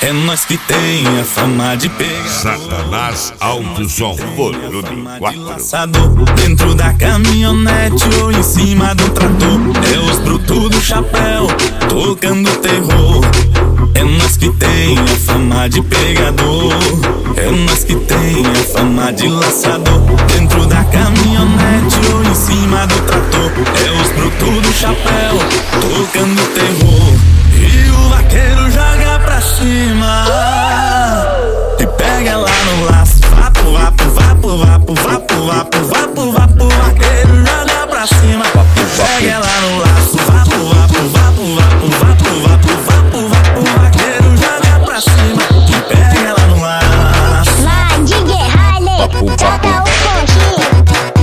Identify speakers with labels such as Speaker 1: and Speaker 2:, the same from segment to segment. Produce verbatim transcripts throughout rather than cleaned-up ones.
Speaker 1: É nós que tem a fama de pegar
Speaker 2: Satanás Alto Som, volume quatro.
Speaker 1: Dentro da caminhonete ou em cima do trator. É os brutos do chapéu tocando terror. É nós que tem a fama de pegador. É nós que tem a fama de laçador. Dentro da caminhonete ou em cima do trator. É os brutos do chapéu tocando terror. E o vaqueiro joga pra cima e pega lá no laço. Vapo, vapo, vapo, vapo, vapo, vapo, vapo, vapo. Vaqueiro joga pra cima, pega lá no laço. Vapo, vapo, vapo, vapo, vapo, vapo, vapo, vapo. Vaqueiro joga pra cima e pega lá no laço.
Speaker 3: Vai de guerralha, joga o conchinho.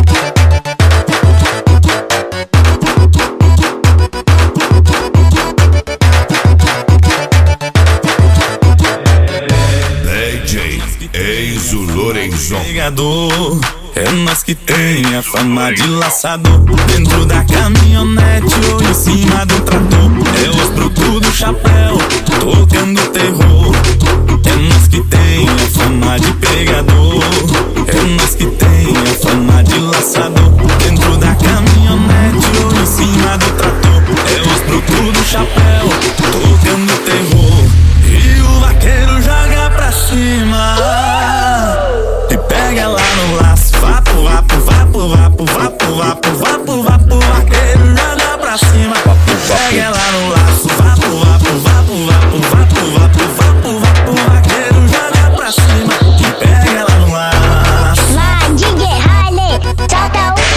Speaker 2: Eis o Lorenzon.
Speaker 1: É nós que tem a fama de laçador. Dentro da caminhonete ou em cima do trator. É os brutos do chapéu tocando terror. É nós que tem a fama de pegador. É nós que tem a fama de laçador. Dentro da caminhonete ou em cima do trator. É os brutos do chapéu tocando terror. E o vaqueiro joga pra cima e pega lá no laço. Vapo, vapo, vapo, vapo, vapo, vapo, vapo, vapo. Vaqueiro joga pra cima, pega lá no laço. Vapo, vapo, vapo, vapo, vapo, vapo, vapo, vapo. Vaqueiro joga pra cima e pega lá no laço.
Speaker 3: Vai de guerralha, joga o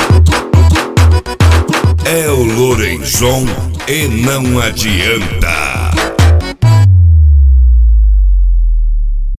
Speaker 3: conchinho.
Speaker 2: É o Lorenzon e não adianta.